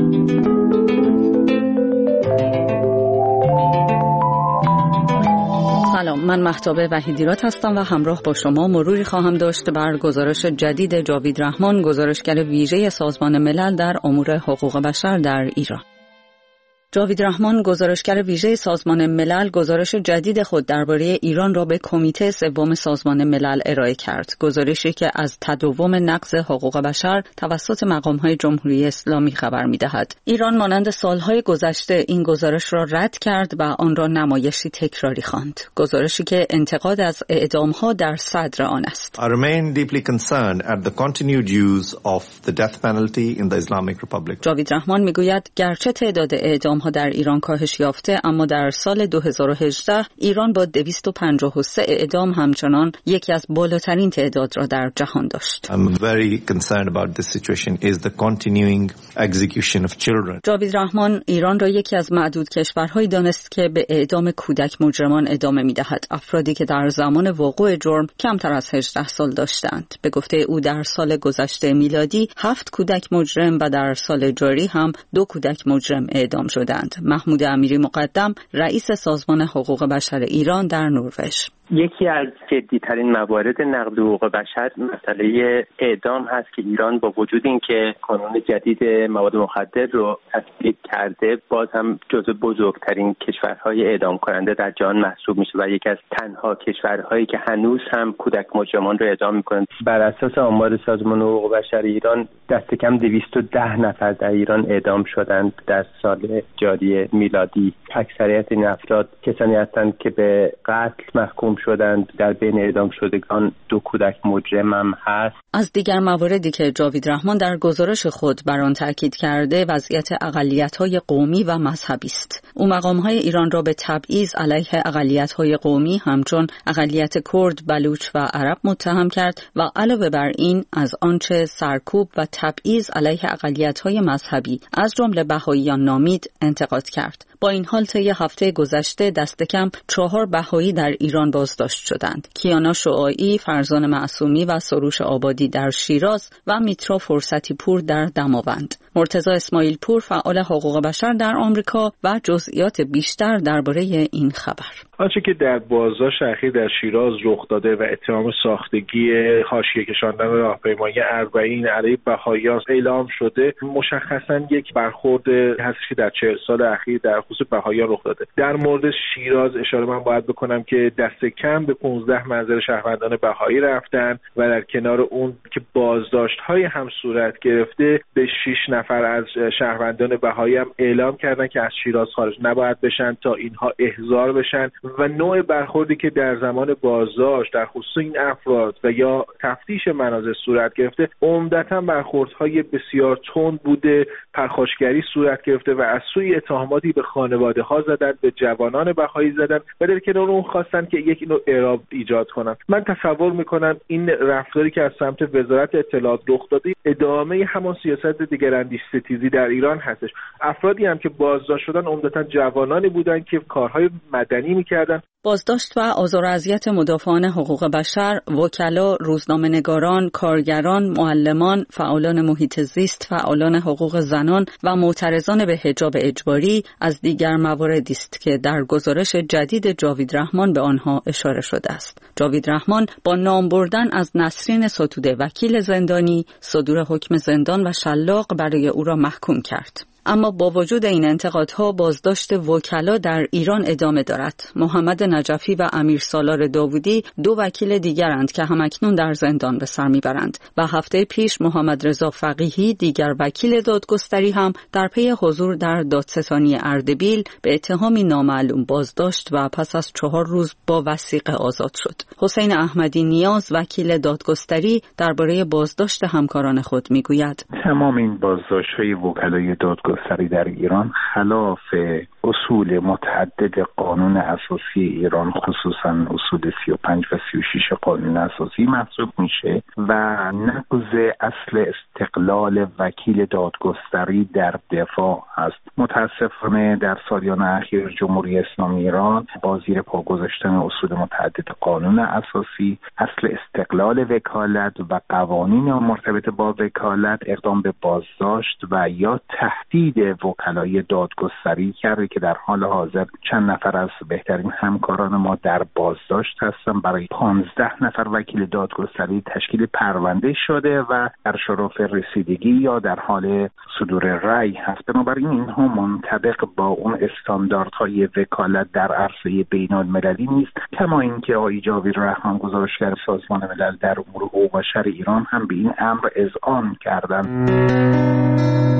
Speaker 21: سلام، من مهتاب وحیدیراد هستم و همراه با شما مروری خواهم داشت بر گزارش جدید جاوید رحمان، گزارشگر ویژه سازمان ملل در امور حقوق بشر در ایران. جاوید رحمان، گزارشگر ویژه سازمان ملل، گزارش جدید خود درباره ایران را به کمیته سوم سازمان ملل ارائه کرد. گزارشی که از تداوم نقض حقوق بشر توسط مقام‌های جمهوری اسلامی خبر می‌دهد. ایران مانند سالهای گذشته این گزارش را رد کرد و آن را نمایشی تکراری خواند. گزارشی که انتقاد از اعدام‌ها در صدر آن است.
Speaker 22: I remain deeply concerned at the continued use of the death penalty in the Islamic Republic.
Speaker 21: جاوید رحمان می‌گوید گرچه تعداد اعدام اعدام‌ها در ایران کاهش یافته، اما در سال دو هزار و هجده ایران با دویست و پنجاه و سه اعدام همچنان یکی از بالاترین تعداد را در جهان داشت.
Speaker 22: I'm very concerned about this situation is the continuing execution of children.
Speaker 21: جاوید رحمان ایران را یکی از معدود کشورهایی دانست که به اعدام کودک مجرمان ادامه می‌دهد، افرادی که در زمان وقوع جرم کمتر از هجده سال داشتند. به گفته او در سال گذشته میلادی هفت کودک مجرم و در سال جاری هم دو کودک مجرم اعدام شدند. محمود امیری مقدم، رئیس سازمان حقوق بشر ایران در نروژ:
Speaker 1: یکی از جدی‌ترین موارد نقض حقوق بشر مسئله اعدام هست که ایران با وجود اینکه قانون جدید مواد مخدر رو تصویب کرده، باز هم جزو بزرگترین کشورهای اعدام کننده در جهان محسوب میشه و یکی از تنها کشورهایی که هنوز هم کودک مجرمان رو اعدام میکنند. بر اساس آمار سازمان حقوق بشر ایران دست کم دویست و ده نفر در ایران اعدام شدند در سال جاری میلادی. اکثریت این افراد کسانی هستند که به قتل محکوم شدند. در بین اعدام شدگان دو کودک مجرم هم هست.
Speaker 21: از دیگر مواردی که جاوید رحمان در گزارش خود بر آن تاکید کرده، وضعیت اقلیت‌های قومی و مذهبی است. او مقام‌های ایران را به تبعیض علیه اقلیت‌های قومی همچون اقلیت کرد، بلوچ و عرب متهم کرد و علاوه بر این از آنچه سرکوب و تبعیض علیه اقلیت‌های مذهبی از جمله بهائیان نامید انتقاد کرد. با این حال طی هفته گذشته دست کم چهار بهایی در ایران بازداشت شدند: کیانا شعاعی، فرزان معصومی و سروش آبادی در شیراز و میترا فرصتی پور در دماوند. مرتضی اسماعیل پور، فعال حقوق بشر در آمریکا، و جزئیات بیشتر درباره این خبر.
Speaker 7: آنچه که در بازداشت اخیر در شیراز رخ داده و اتهام ساختگی حاشیه کشاندن راهپیمایی اربعین علیه بهائیان اعلام شده، مشخصاً یک برخورد هست که در چهل سال اخیر در خصوص بهائیان رخ داده. در مورد شیراز اشاره من باید بکنم که دست کم به پانزده منزل شهروندان بهایی رفتن و در کنار اون که بازداشت‌های هم صورت گرفته، به شش نفر از شهروندان بهایی هم اعلام کردن که از شیراز خارج نباید بشن تا اینها احضار بشن و نوع برخوردی که در زمان بازداشت در خصوص این افراد و یا تفتیش منازل صورت گرفته، عمدتاً برخوردهای بسیار تند بوده، پرخاشگری صورت گرفته و از سوی اتهاماتی به خانواده ها زدن، به جوانان بهایی زدن و در کنار اون خواستن که یک نوع اعراب ایجاد کنن. من تصور میکنم این رفتاری که از سمت وزارت اطلاعات رخ داده ادامه همان سیاست دیگراندیش ستیزی در ایران هستش. افرادی هم که بازداشت شدن عمدتاً جوانانی بودن که کارهای مدنی میکردن.
Speaker 21: بازداشت و آزار و اذیت مدافعان حقوق بشر، وکلا، روزنامه‌نگاران، کارگران، معلمان، فعالان محیط زیست، فعالان حقوق زنان و معترضان به حجاب اجباری از دیگر مواردی است که در گزارش جدید جاوید رحمان به آنها اشاره شده است. جاوید رحمان با نام بردن از نسرین ستوده، وکیل زندانی، صدور حکم زندان و شلاق برای او را محکوم کرد. اما با وجود این انتقادها، بازداشت وکلا در ایران ادامه دارد. محمد نجفی و امیر سالار داوودی دو وکیل دیگرند که همکنون در زندان به سر میبرند و هفته پیش محمد رضا فقیهی، دیگر وکیل دادگستری، هم در پی حضور در دادستانی اردبیل به اتهامی نامعلوم بازداشت و پس از چهار روز با وثیقه آزاد شد. حسین احمدی نیاز، وکیل دادگستری، درباره بازداشت همکاران خود میگوید:
Speaker 23: تمام این بازداشت‌های وکلای دادگستری سری در ایران خلاف اصول متعدد قانون اساسی ایران، خصوصا اصول سی و پنج و سی و شش قانون اساسی محسوب میشه و نقض اصل استقلال وکیل دادگستری در دفاع است. متاسفانه در سالیان اخیر جمهوری اسلامی ایران با زیر پا گذاشتن اصول متعدد قانون اساسی، اصل استقلال وکالت و قوانین مرتبط با وکالت، اقدام به بازداشت و یا تهدید وکلای دادگستری کرده که در حال حاضر چند نفر از بهترین همکاران ما در بازداشت هستن. برای پانزده نفر وکیل دادگستری تشکیل پرونده شده و در شرف رسیدگی یا در حال صدور رأی هست. بنابراین اینها منطبق با اون استانداردهای وکالت در عرصه بین المللی نیست. کما اینکه آقای جاوید رحمان، گزارشگر سازمان ملل در امور حقوق بشر ایران، هم به این امر اذعان کردند.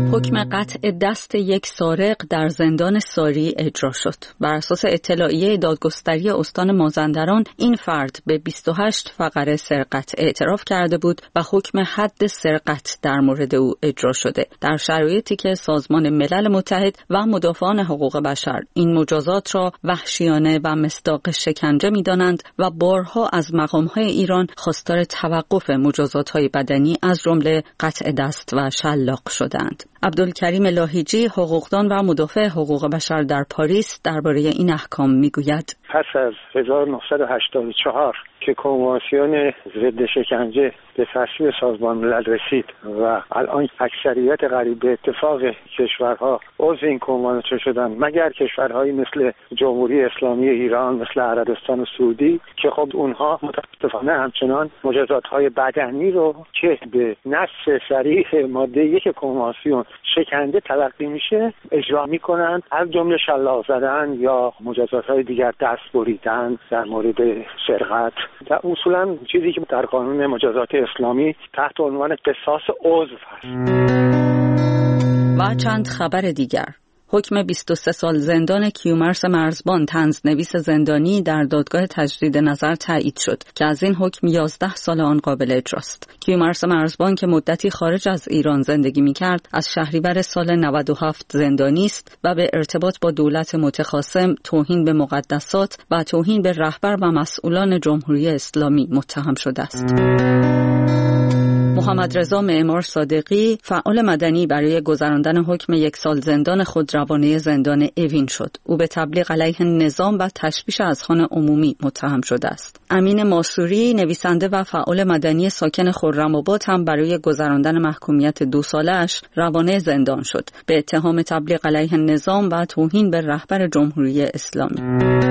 Speaker 21: حکم قطع دست یک سارق در زندان ساری اجرا شد. بر اساس اطلاعیه دادگستری استان مازندران این فرد به بیست و هشت فقره سرقت اعتراف کرده بود و حکم حد سرقت در مورد او اجرا شده، در شرایطی که سازمان ملل متحد و مدافعان حقوق بشر این مجازات را وحشیانه و مصداق شکنجه می‌دانند و بارها از مقام‌های ایران خواستار توقف مجازات‌های بدنی از جمله قطع دست و شلاق شدند. عبدالکریم لاهیجی، حقوقدان و مدافع حقوق بشر در پاریس، درباره این احکام میگوید:
Speaker 19: پس از هزار و نهصد و هشتاد و چهار که کنوانسیون ضد شکنجه به تصویب سازمان ملل رسید و الان اکثریت قریب به اتفاق کشورها عضو این کنوانسیون شدن، مگر کشورهایی مثل جمهوری اسلامی ایران، مثل عربستان سعودی که خب اونها متاسفانه همچنان مجازات‌های بدنی رو که به نص صریح ماده یک کنوانسیون شکنجه تلقی میشه اجرا میکنن، از جمله شلاق زدن یا مجازات‌های دیگر، دست بریدن در مورد سرقت. در اصولا چیزی که در قانون مجازات اسلامی تحت عنوان قصاص عضو هست.
Speaker 21: و چند خبر دیگر: حکم بیست و سه سال زندان کیومرث مرزبان، طنزنویس زندانی، در دادگاه تجدید نظر تایید شد که از این حکم یازده سال آن قابل اجراست. کیومرث مرزبان که مدتی خارج از ایران زندگی می‌کرد، از شهریور سال نود و هفت زندانی است و به ارتباط با دولت متخاصم، توهین به مقدسات و توهین به رهبر و مسئولان جمهوری اسلامی متهم شده است. محمد رضا معمار صادقی، فعال مدنی، برای گذراندن حکم یک سال زندان خود روانه زندان اوین شد. او به تبلیغ علیه نظام و تشویش اذهان عمومی متهم شده است. امین ماسوری، نویسنده و فعال مدنی ساکن خرم‌آباد، هم برای گذراندن محکومیت دو ساله‌اش روانه زندان شد به اتهام تبلیغ علیه نظام و توهین به رهبر جمهوری اسلامی.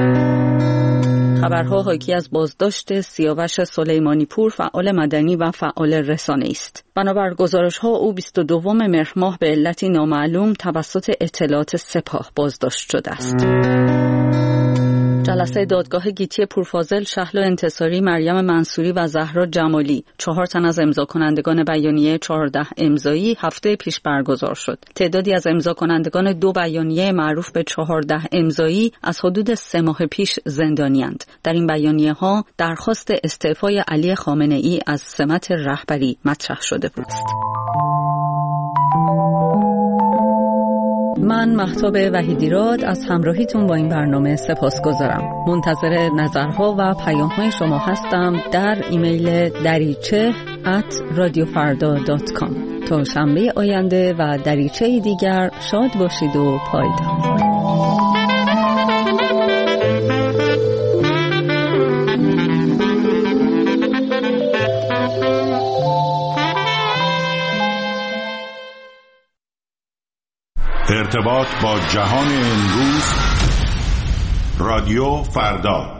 Speaker 21: خبرها حاکی از بازداشت سیاوش سلیمانی پور، فعال مدنی و فعال رسانه است. بنابر گزارش‌ها او بیست و دوم مهر ماه به علتی نامعلوم توسط اطلاعات سپاه بازداشت شده است. جلسه دادگاه گیتی پورفاضل، شهلا انتصاری، مریم منصوری و زهرا جمالی، چهار تن از امضا کنندگان بیانیه چهارده امضایی، هفته پیش برگزار شد. تعدادی از امضا کنندگان دو بیانیه معروف به چهارده امضایی از حدود سه ماه پیش زندانی‌اند. در این بیانیه‌ها درخواست استعفای علی خامنه‌ای از سمت رهبری مطرح شده بود. من مهتاب وحیدیراد از همراهیتون با این برنامه سپاسگزارم. منتظر نظرها و پیام‌های شما هستم در ایمیل دریچه ات رادیو فردا دات کام. تا شنبه آینده و دریچه دیگر شاد باشید و پایدار.
Speaker 8: ارتباط با جهان امروز، رادیو فردا.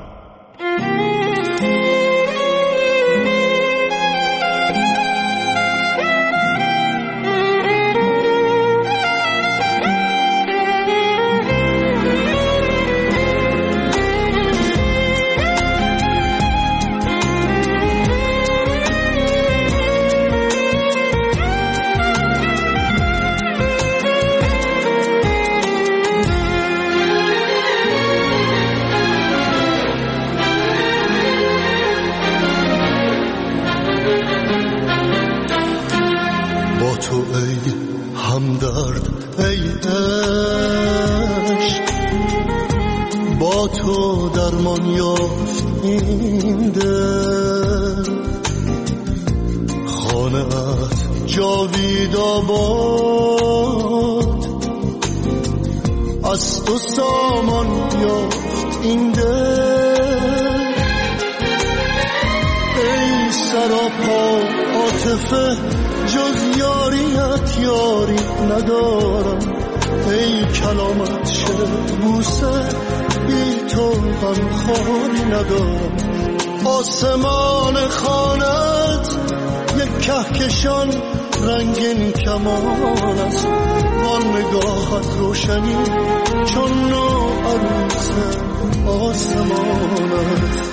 Speaker 9: از تو سامان یافت این دل، ای سراپا عاطفه جز یاریت یاری ندارم، ای کلامت شعر بوسه بی تو غم خاری ندارم. آسمان خانت یک کهکشان رنگین کمان است، آن نگاهت روشنی چون نو عروس آسمان است.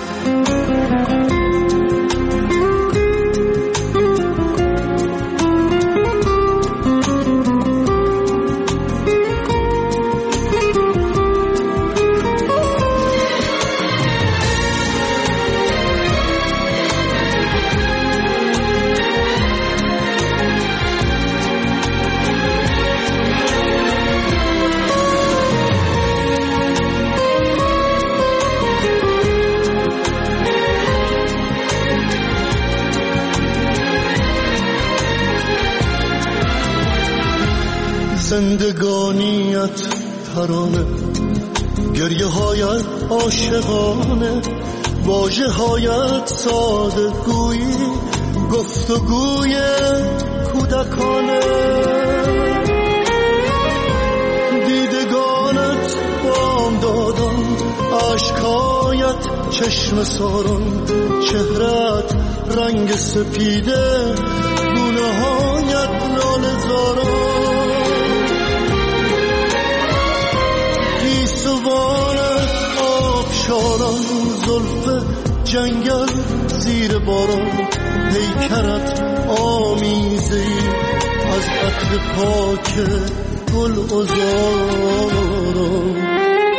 Speaker 9: زندگانیت ترانه، گریه هایت عاشقانه، واژه هایت ساده گویی، گفتگوی کودکانه. دیدگانت بام دادن، عشقایت چشم ساران، چهرت رنگ سپیده، گونه هایت لاله زاران. گیسوانت آبشاران، زلف جنگل زیر باران، پیکرت آمیزی از عطر پاک گل عذاران.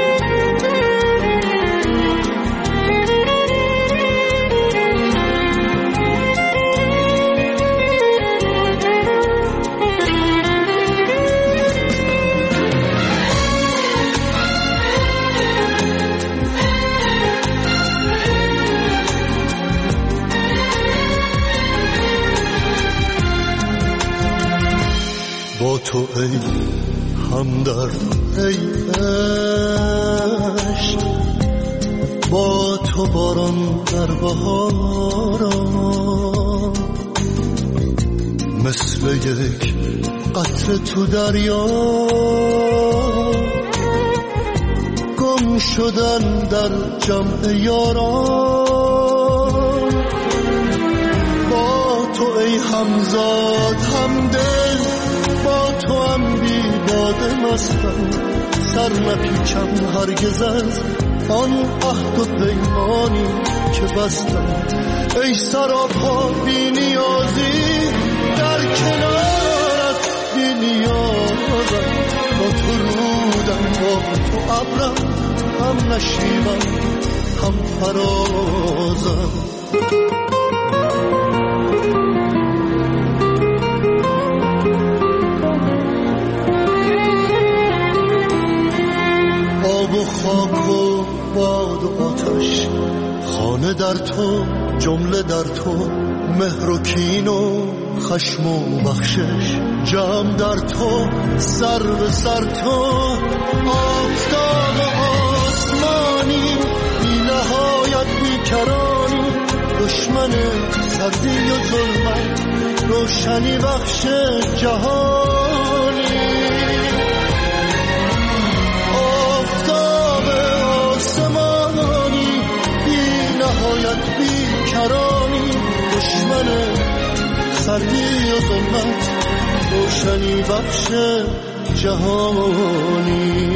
Speaker 9: با تو ای همدرد، ای عشق، با تو باران در بهاران، مثل یک قطره تو دریا، گم شدن در جمع یاران. با تو ای همزاد همدل، با تو هم بیداده مستم، سر نپیچم هرگز از آن عهد و پیمانی که بستم. ای سراپا بی نیازی، در کنارت بی نیازم، با تو رودم، با تو ابرم، هم نشیمم هم فرازم. آب و خاک و باد و آتش، خانه در تو، جمله در تو، مهر و کین و خشم و بخشش، جام در تو، سر به سر تو. آفتاب آسمانی، بی نهایت بیکرانی، دشمن سردی و ظلمت، روشنی بخش جهانی. نهایت بیکرانی، دشمن سردی و ظلمت، روشنی بخش جهانی.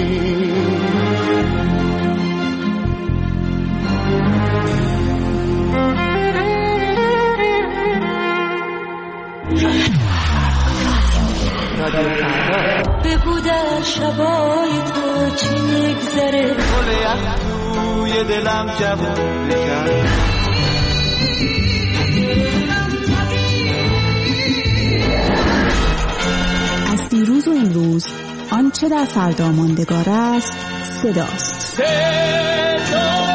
Speaker 3: بگو در شبای تو چی میگذره، توی دلم جوون کرد.
Speaker 6: از دیروز و امروز آنچه در فردا ماندگار است صداست. صدا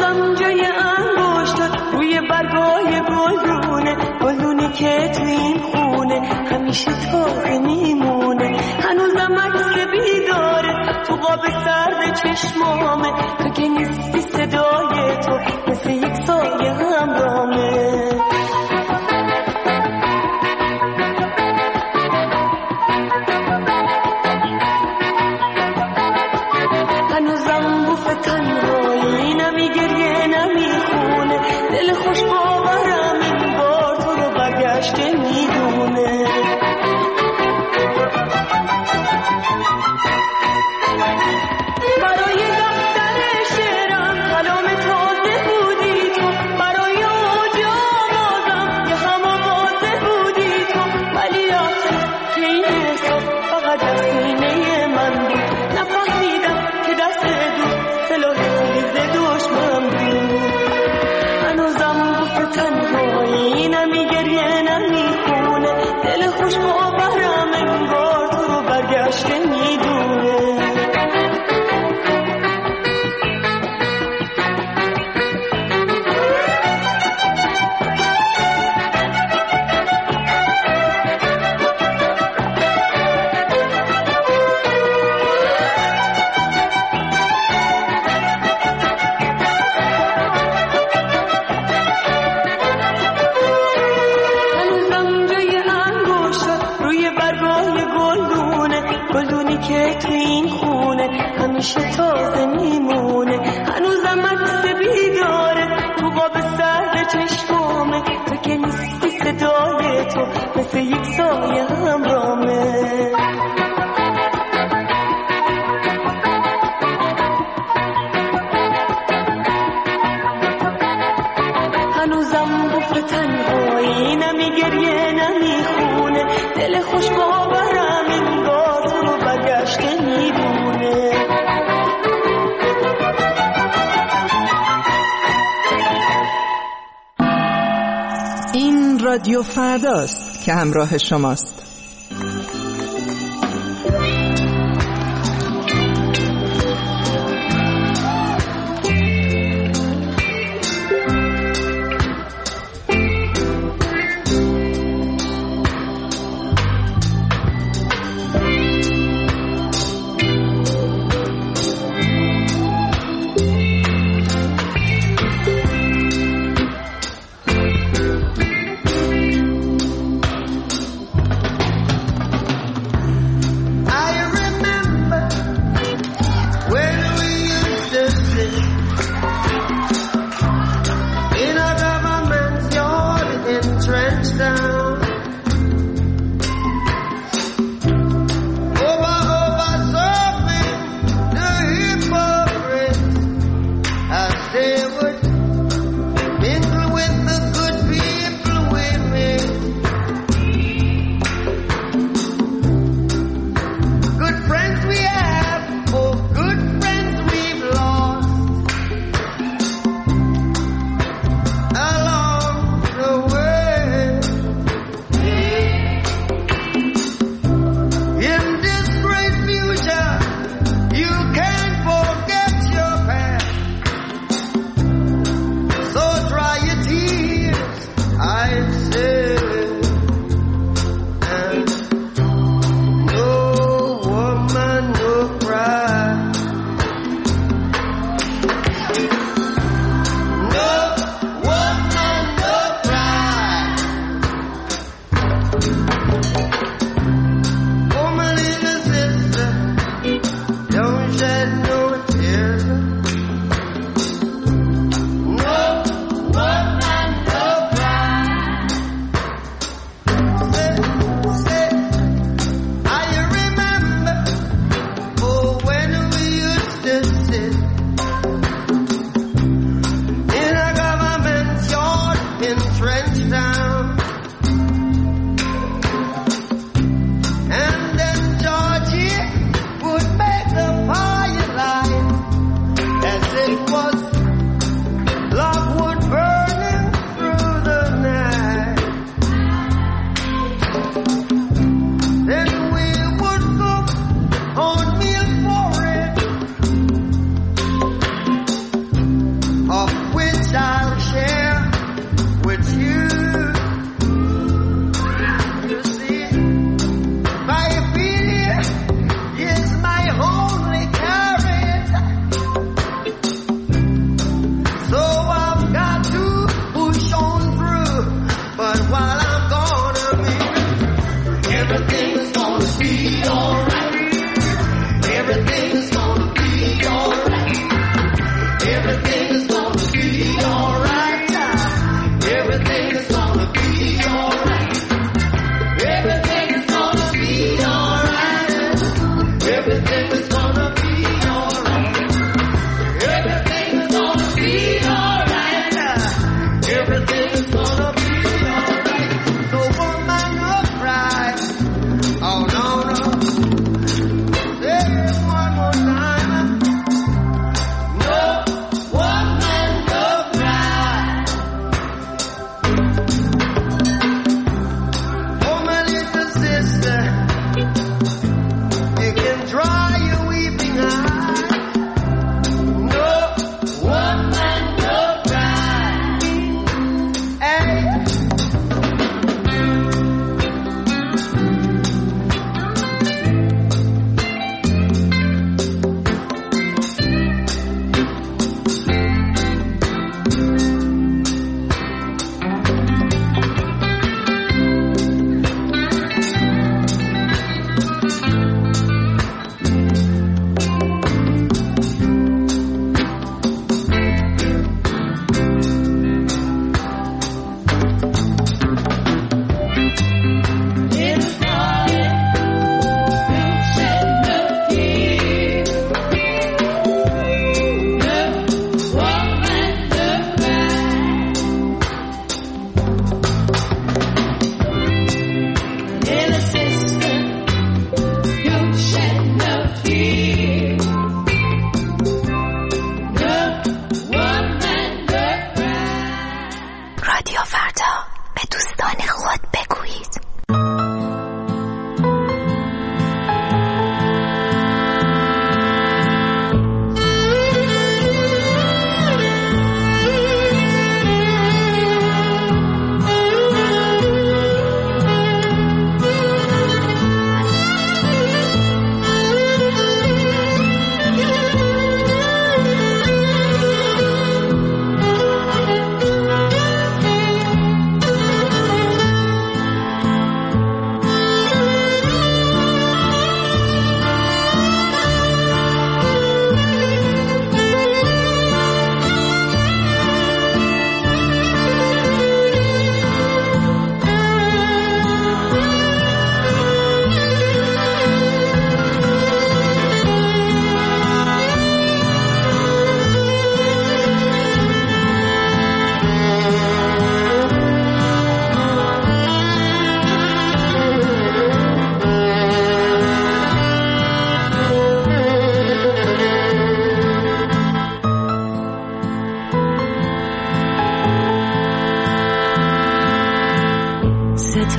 Speaker 3: هنوزم جای انگشتات روی برگای گلدونه، گلدونه که تو این خونه همیشه تازه میمونه. هنوزم عکس بیداره تو قاب سرد چشمامه، تو که نیستی صدای تو مثل یک سایه همرامه. هنوزم بوف تنهایی نمیگریه نمیخونه، دل خوش باورم این بار تو رو برگشته میدونه. برای دفتر شعرم کلام تازه بودی تو، برای اوج آوازم یه هم آوازه بودی تو، ولی آخه که این احساس فقط از سینه من بود. نفهمیدم که دست دو سلاح تیز دشمن بود. هنوزم بوف تنهایی نمیگریه نمیخونه، دل خوش باورم انگار تو رو برگشته میدونه. هنوزم جای انگشتات روی برگای گلدونه، گلدونی که تو این خونه همیشه تازه میمونه. هنوزم عکس بیداره تو قاب سرد چشمامه، تو که نیستی صدای تو مثل یک سایه همرامه. هنوزم بوف تنهایی نمیگریه نمیخونه، دل خوش باورم انگار تو رو برگشته میدونه.
Speaker 10: این رادیو فرداست که همراه شماست.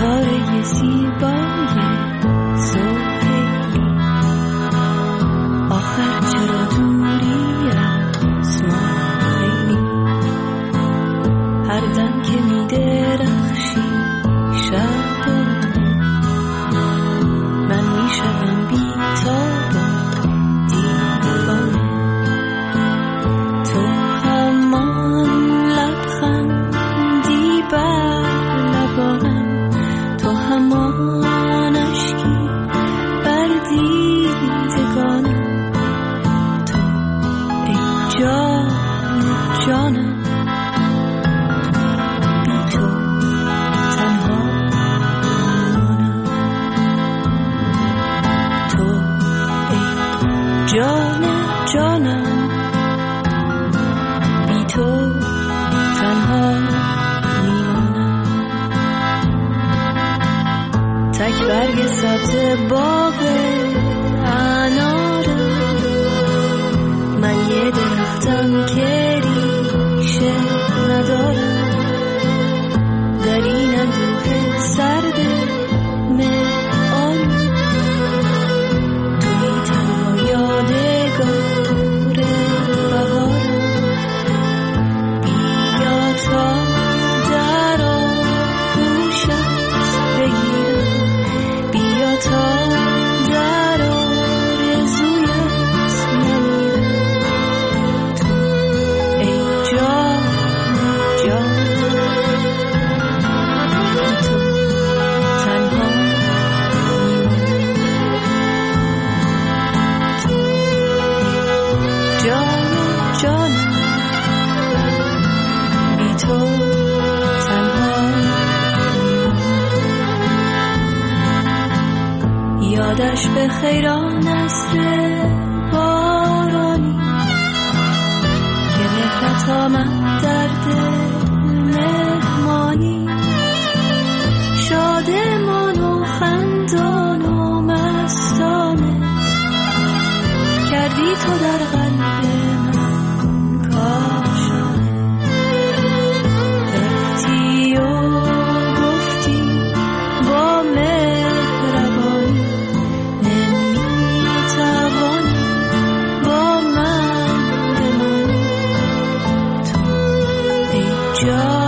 Speaker 3: ستاره زیبای سوهیلی، آخر چرا دوری از ما خیلی؟ هر دم که می درخشی شب من می شدم بی تاب دیوانه. تو همان لبخندی بر لبانم، تو همان اشکی بر دیدگانم، تو ای جان جانم، بی تو تنها میمانم. تو ای جان جانم، بی تو تنها میمانم. تک برگ سبز باغ انارم، من یه درختم که ریشه ندارم. در این اندوه سرد مهان، توی تنها یادگار بهارم. بیا تا در آغوشت بگیرم، بیا تا در آرزویت نمیرم. تو ای جان جان، بی تو تنها میمانم. تو ای جان جانم، بی تو تنها میمانم. یادش به خیران نسل بارانی که مهرت آمد در دل مهمانی. شادمان و خندان و مستانه کردی تو در قلب من کاشانه. رفتی و گفتی با مهربانی، نمیتوانی با من بمانی. تو ای جان